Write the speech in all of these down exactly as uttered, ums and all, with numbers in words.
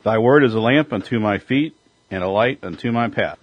Thy word is a lamp unto my feet and a light unto my path.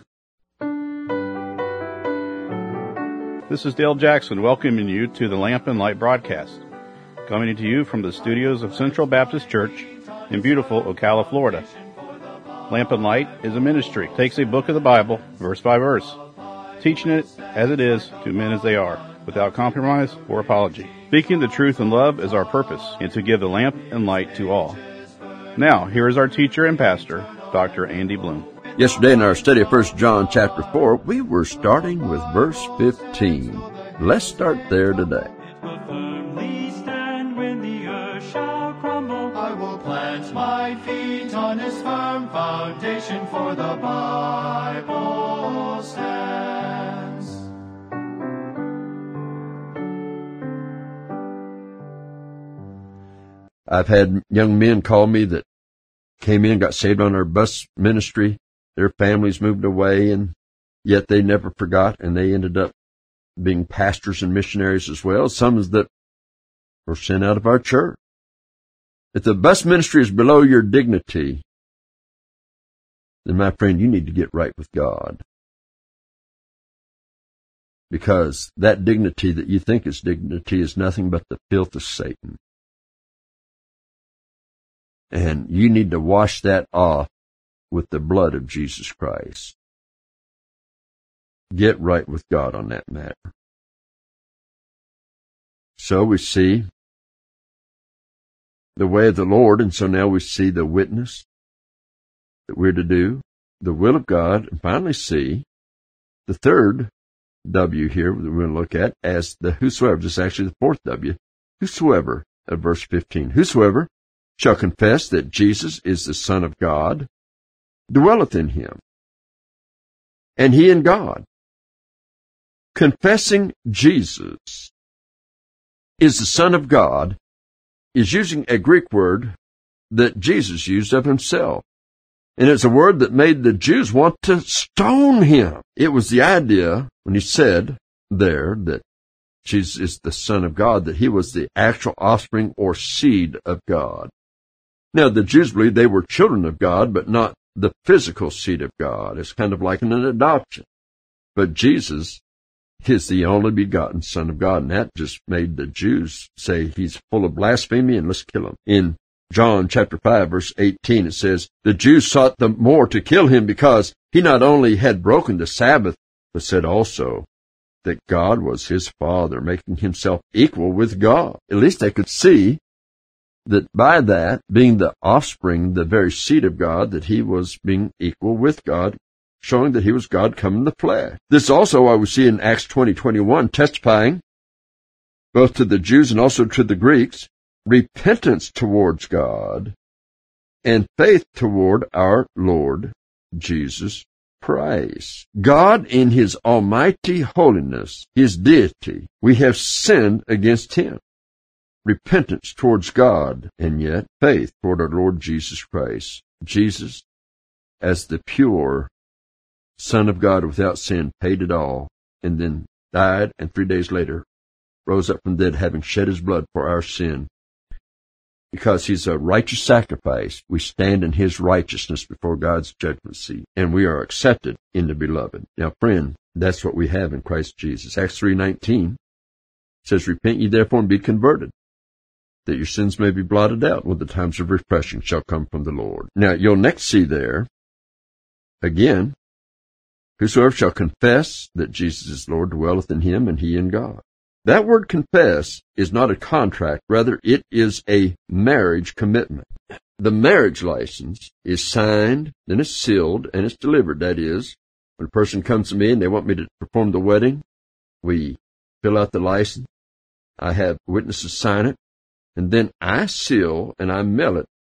This is Dale Jackson welcoming you to the Lamp and Light broadcast, coming to you from the studios of Central Baptist Church in beautiful Ocala, Florida. Lamp and Light is a ministry. It takes a book of the Bible, verse by verse, teaching it as it is to men as they are, without compromise or apology. Speaking the truth in love is our purpose, and to give the lamp and light to all. Now, here is our teacher and pastor, Doctor Andy Bloom. Yesterday in our study of First John chapter four, we were starting with verse fifteen. Let's start there today. It will firmly stand when the earth shall crumble. I will plant my feet on its firm foundation, for the Bible stands. I've had young men call me that came in, got saved on our bus ministry. Their families moved away, and yet they never forgot, and they ended up being pastors and missionaries as well. Some that were sent out of our church. If the bus ministry is below your dignity, then, my friend, you need to get right with God. Because that dignity that you think is dignity is nothing but the filth of Satan. And you need to wash that off with the blood of Jesus Christ. Get right with God on that matter. So we see the way of the Lord, and so now we see the witness that we're to do, the will of God, and finally see the third W here that we're going to look at as the whosoever. This is actually the fourth W. Whosoever of verse fifteen. Whosoever shall confess that Jesus is the Son of God, dwelleth in him, and he in God. Confessing Jesus is the Son of God is using a Greek word that Jesus used of himself. And it's a word that made the Jews want to stone him. It was the idea when he said there that Jesus is the Son of God, that he was the actual offspring or seed of God. Now, the Jews believed they were children of God, but not the physical seed of God. It's kind of like an adoption. But Jesus is the only begotten Son of God, and that just made the Jews say he's full of blasphemy and let's kill him. In John chapter five, verse eighteen, it says, the Jews sought the more to kill him because he not only had broken the Sabbath, but said also that God was his Father, making himself equal with God. At least they could see that by that, being the offspring, the very seed of God, that he was being equal with God, showing that he was God come in the flesh. This also I would see in Acts twenty twenty-one, testifying both to the Jews and also to the Greeks, repentance towards God and faith toward our Lord Jesus Christ. God in his almighty holiness, his deity, we have sinned against him. Repentance towards God, and yet faith toward our Lord Jesus Christ. Jesus, as the pure Son of God without sin, paid it all, and then died, and three days later rose up from the dead, having shed his blood for our sin. Because he's a righteous sacrifice, we stand in his righteousness before God's judgment seat, and we are accepted in the beloved. Now, friend, that's what we have in Christ Jesus. Acts three nineteen says, repent ye therefore and be converted, that your sins may be blotted out when the times of refreshing shall come from the Lord. Now, you'll next see there, again, whosoever shall confess that Jesus is Lord dwelleth in him, and he in God. That word confess is not a contract. Rather, it is a marriage commitment. The marriage license is signed, then it's sealed, and it's delivered. That is, when a person comes to me and they want me to perform the wedding, we fill out the license. I have witnesses sign it. And then I seal and I mail it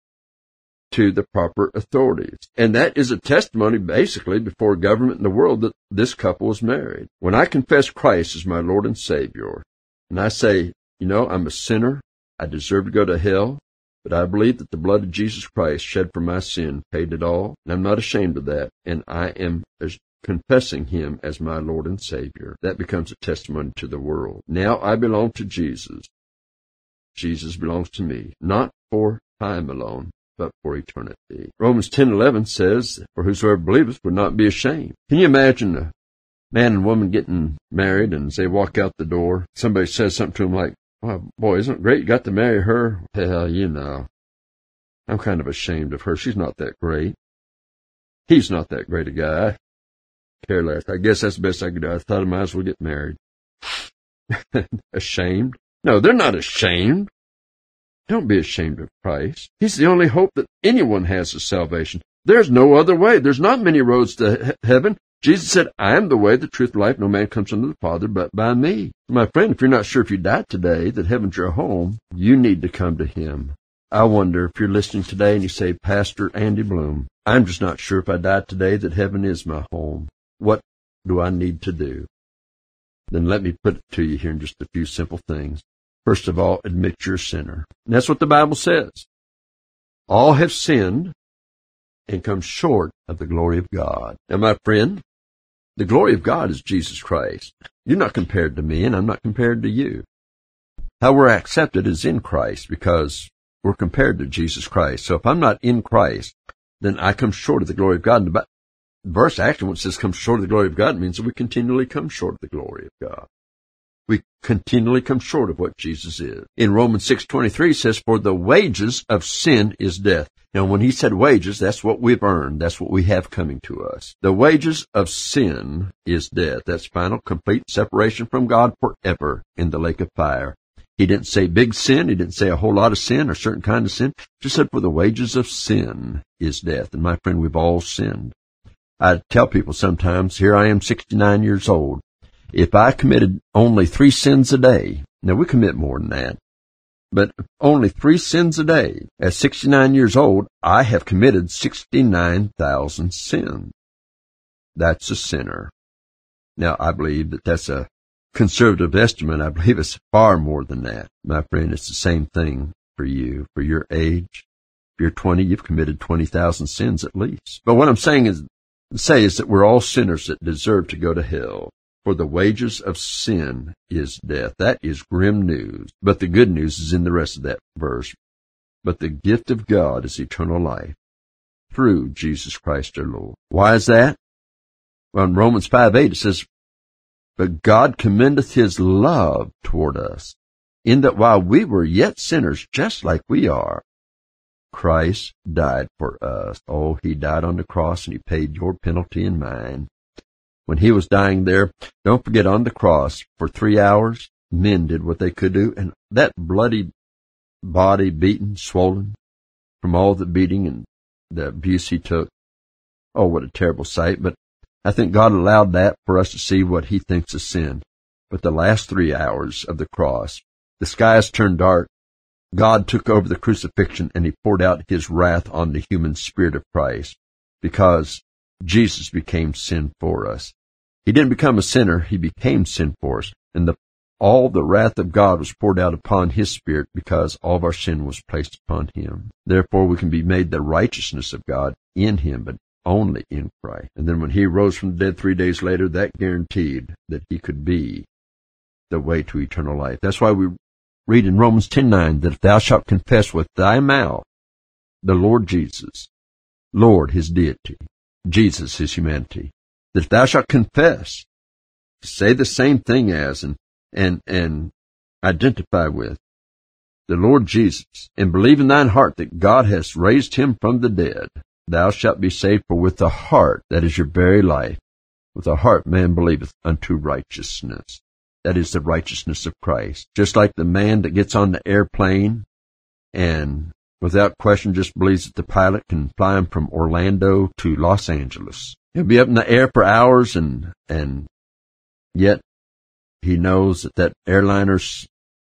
to the proper authorities. And that is a testimony, basically, before government and the world that this couple was married. When I confess Christ as my Lord and Savior, and I say, you know, I'm a sinner, I deserve to go to hell, but I believe that the blood of Jesus Christ shed for my sin paid it all, and I'm not ashamed of that, and I am confessing him as my Lord and Savior. That becomes a testimony to the world. Now I belong to Jesus. Jesus belongs to me, not for time alone, but for eternity. Romans ten eleven says, for whosoever believeth would not be ashamed. Can you imagine a man and woman getting married, and as they walk out the door, somebody says something to them like, oh, boy, isn't it great you got to marry her? Hell, you know, I'm kind of ashamed of her. She's not that great. He's not that great a guy. I care less. I guess that's the best I could do. I thought I might as well get married. Ashamed? No, they're not ashamed. Don't be ashamed of Christ. He's the only hope that anyone has of salvation. There's no other way. There's not many roads to he- heaven. Jesus said, I am the way, the truth, life. No man comes unto the Father but by me. My friend, if you're not sure if you died today, that heaven's your home, you need to come to Him. I wonder if you're listening today and you say, Pastor Andy Bloom, I'm just not sure if I died today that heaven is my home. What do I need to do? Then let me put it to you here in just a few simple things. First of all, admit you're a sinner. And that's what the Bible says. All have sinned and come short of the glory of God. Now, my friend, the glory of God is Jesus Christ. You're not compared to me, and I'm not compared to you. How we're accepted is in Christ because we're compared to Jesus Christ. So if I'm not in Christ, then I come short of the glory of God. And the verse actually, when it says come short of the glory of God, it means that we continually come short of the glory of God. We continually come short of what Jesus is. In Romans six twenty-three, it says, for the wages of sin is death. Now, when he said wages, that's what we've earned. That's what we have coming to us. The wages of sin is death. That's final, complete separation from God forever in the lake of fire. He didn't say big sin. He didn't say a whole lot of sin or certain kind of sin. He just said, for the wages of sin is death. And my friend, we've all sinned. I tell people sometimes, here I am sixty-nine years old. If I committed only three sins a day, now we commit more than that, but only three sins a day, at sixty-nine years old, I have committed sixty-nine thousand sins. That's a sinner. Now, I believe that that's a conservative estimate. I believe it's far more than that. My friend, it's the same thing for you. For your age, if you're twenty, you've committed twenty thousand sins at least. But what I'm saying is, say is that we're all sinners that deserve to go to hell. For the wages of sin is death. That is grim news. But the good news is in the rest of that verse. But the gift of God is eternal life through Jesus Christ our Lord. Why is that? Well, in Romans five eight it says, but God commendeth his love toward us, in that while we were yet sinners, just like we are, Christ died for us. Oh, he died on the cross and he paid your penalty and mine. When he was dying there, don't forget, on the cross, for three hours, men did what they could do, and that bloody body, beaten, swollen, from all the beating and the abuse he took. Oh, what a terrible sight. But I think God allowed that for us to see what he thinks is sin. But the last three hours of the cross, the skies turned dark. God took over the crucifixion, and he poured out his wrath on the human spirit of Christ, because Jesus became sin for us. He didn't become a sinner, he became sin for us. And the, all the wrath of God was poured out upon his spirit because all of our sin was placed upon him. Therefore, we can be made the righteousness of God in him, but only in Christ. And then when he rose from the dead three days later, that guaranteed that he could be the way to eternal life. That's why we read in Romans ten nine that if thou shalt confess with thy mouth the Lord Jesus, Lord, his deity, Jesus, his humanity, that if thou shalt confess, say the same thing as and and and identify with the Lord Jesus, and believe in thine heart that God has raised him from the dead, thou shalt be saved. For with the heart, that is your very life, with the heart man believeth unto righteousness. That is the righteousness of Christ. Just like the man that gets on the airplane and without question just believes that the pilot can fly him from Orlando to Los Angeles. He'll be up in the air for hours, and and yet he knows that that airliner's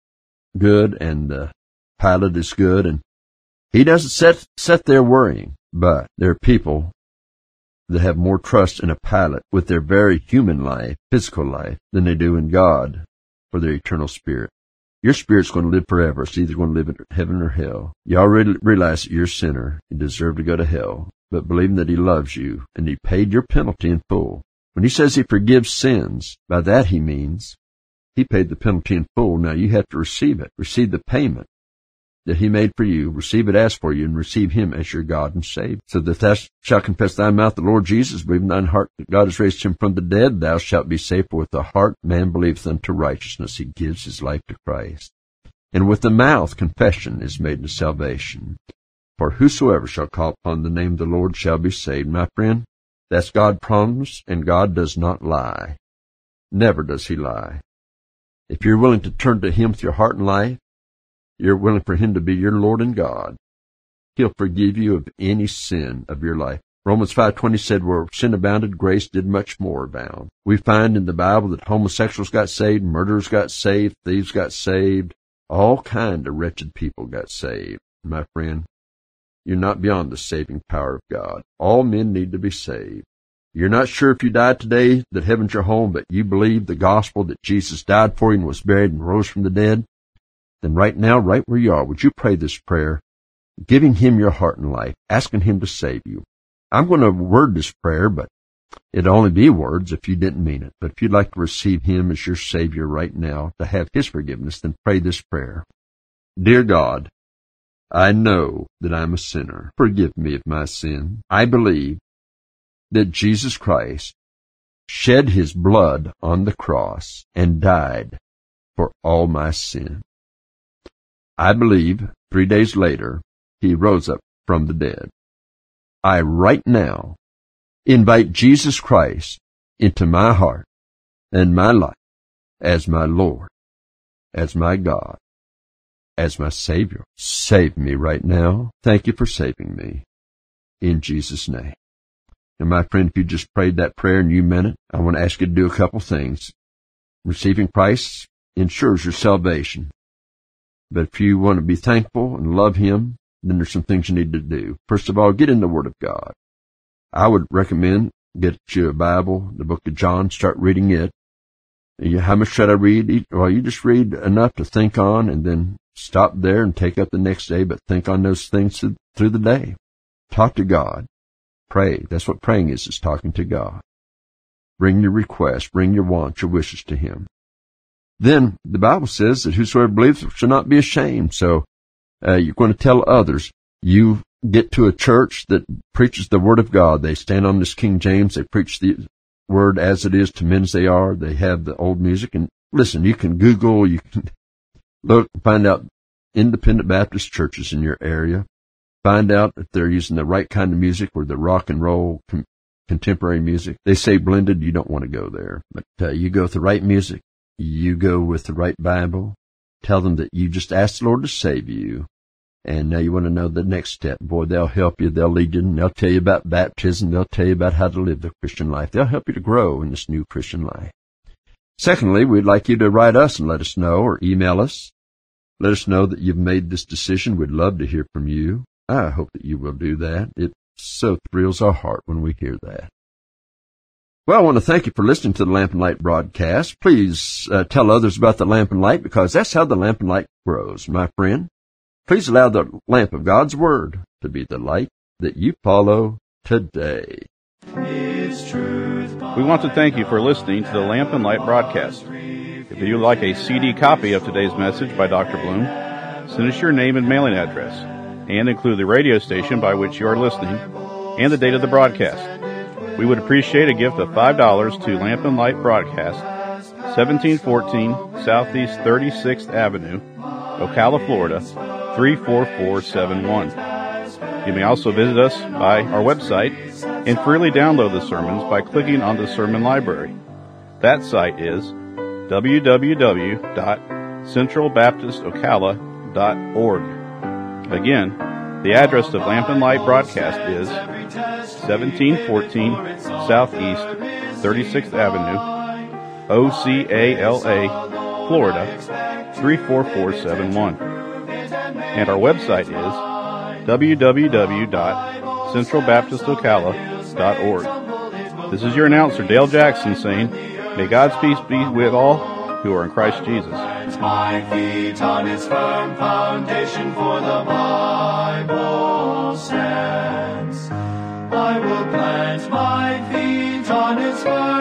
good and the pilot is good, and he doesn't sit, sit there worrying. But there are people that have more trust in a pilot with their very human life, physical life, than they do in God for their eternal spirit. Your spirit's going to live forever. It's either going to live in heaven or hell. You already realize that you're a sinner. You deserve to go to hell. But believing that he loves you and he paid your penalty in full. When he says he forgives sins, by that he means he paid the penalty in full. Now you have to receive it. Receive the payment that he made for you, receive it as for you, and receive him as your God and Savior. So that thou shalt confess thy mouth the Lord Jesus, believe in thine heart that God has raised him from the dead, thou shalt be saved. For with the heart man believeth unto righteousness, he gives his life to Christ. And with the mouth confession is made to salvation. For whosoever shall call upon the name of the Lord shall be saved. My friend, that's God's promise, and God does not lie. Never does he lie. If you're willing to turn to him with your heart and life, you're willing for him to be your Lord and God, he'll forgive you of any sin of your life. Romans five twenty said, where sin abounded, grace did much more abound. We find in the Bible that homosexuals got saved, murderers got saved, thieves got saved, all kind of wretched people got saved. My friend, you're not beyond the saving power of God. All men need to be saved. You're not sure if you died today that heaven's your home, but you believe the gospel that Jesus died for you and was buried and rose from the dead, then right now, right where you are, would you pray this prayer, giving him your heart and life, asking him to save you? I'm going to word this prayer, but it'll only be words if you didn't mean it. But if you'd like to receive him as your Savior right now, to have his forgiveness, then pray this prayer. Dear God, I know that I'm a sinner. Forgive me of my sin. I believe that Jesus Christ shed his blood on the cross and died for all my sin. I believe three days later he rose up from the dead. I right now invite Jesus Christ into my heart and my life as my Lord, as my God, as my Savior. Save me right now. Thank you for saving me. In Jesus' name. And my friend, if you just prayed that prayer and you meant it, I want to ask you to do a couple things. Receiving Christ ensures your salvation. But if you want to be thankful and love him, then there's some things you need to do. First of all, get in the Word of God. I would recommend get you a Bible, the book of John, start reading it. You, how much should I read? Well, you just read enough to think on and then stop there and take up the next day, but think on those things through the day. Talk to God. Pray. That's what praying is, is talking to God. Bring your requests, bring your wants, your wishes to him. Then the Bible says that whosoever believes shall not be ashamed. So uh, you're going to tell others. You get to a church that preaches the Word of God. They stand on this King James. They preach the Word as it is to men as they are. They have the old music. And listen, you can Google, you can look, find out independent Baptist churches in your area. Find out if they're using the right kind of music or the rock and roll com- contemporary music. They say blended, you don't want to go there. But uh, you go with the right music. You go with the right Bible. Tell them that you just asked the Lord to save you. And now you want to know the next step. Boy, they'll help you. They'll lead you. And they'll tell you about baptism. They'll tell you about how to live the Christian life. They'll help you to grow in this new Christian life. Secondly, we'd like you to write us and let us know, or email us. Let us know that you've made this decision. We'd love to hear from you. I hope that you will do that. It so thrills our heart when we hear that. Well, I want to thank you for listening to the Lamp and Light broadcast. Please uh, tell others about the Lamp and Light, because that's how the Lamp and Light grows, my friend. Please allow the lamp of God's Word to be the light that you follow today. We want to thank you for listening to the Lamp and Light broadcast. If you'd like a C D copy of today's message by Doctor Bloom, send us your name and mailing address, and include the radio station by which you are listening and the date of the broadcast. We would appreciate a gift of five dollars to Lamp and Light Broadcast, seventeen fourteen Southeast thirty-sixth Avenue, Ocala, Florida, three four four seven one. You may also visit us by our website and freely download the sermons by clicking on the sermon library. That site is w w w dot central baptist ocala dot org. Again, the address of Lamp and Light Broadcast is seventeen fourteen Southeast thirty-sixth Avenue, O C A L A, Florida, three four four seven one. And our website is w w w dot central baptist ocala dot org. This is your announcer, Dale Jackson, saying, may God's peace be with all who are in Christ Jesus. My feet on its firm foundation, for the Bible stands. I will plant my feet on its firm